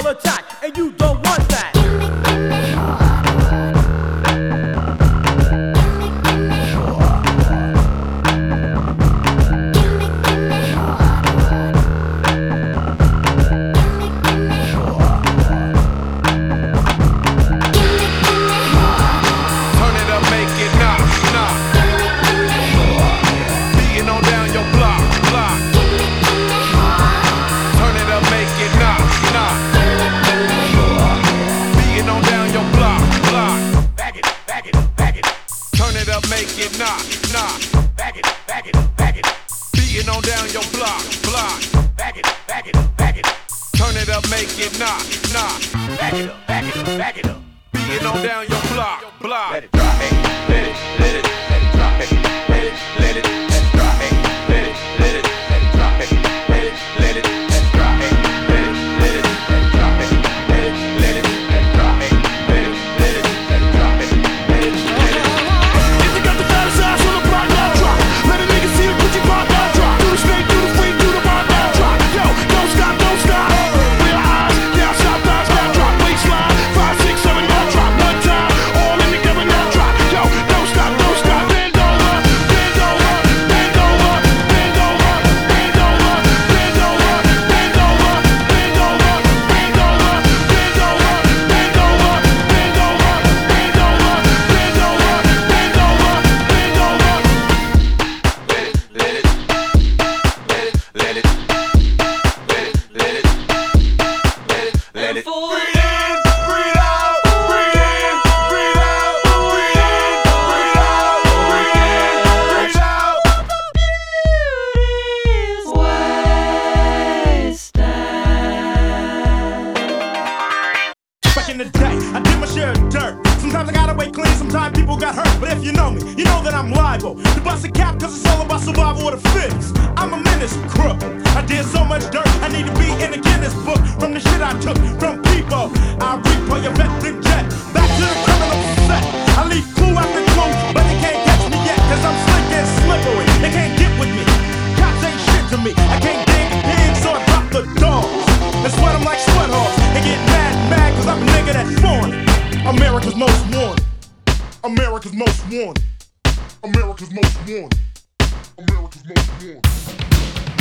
frontal attack, and you don't want that. Make it knock, knock. Back it, back it, back it. Beating on down your block, block. Back it, back it, back it. Turn it up, make it knock, knock. Back it up, back it up, back it up. Beating on down your block, block. Let it drop, hey, let it, let it, let it drop, hey, let it, let it, let it drop, hey, let it, let it, let it drop, hey, let it, let it, let it drop, hey, let it, let it, let it drop, hey, let it, let it, let it drop, hey, let it, let it, let it drop, hey, let it, let it. In the day, I did my share of dirt. Sometimes I gotta wait clean, sometimes people got hurt. But if you know me, you know that I'm liable to bust a cap, cause it's all about survival of the fittest. I'm a menace, crook. I did so much dirt, I need to be in the Guinness book. From the shit I took from people, I repo your vet then jet. Back to the criminal set. I leave clue after clue, but they can't catch me yet, cause I'm slick and slippery. They can't get with me. Cops ain't shit to me. I can't dig a pig, so I drop the dogs. And sweat them like sweat hogs. And get mad, cause I'm a nigga that's foreign. America's most wanted. America's most wanted. America's most wanted. America's most wanted.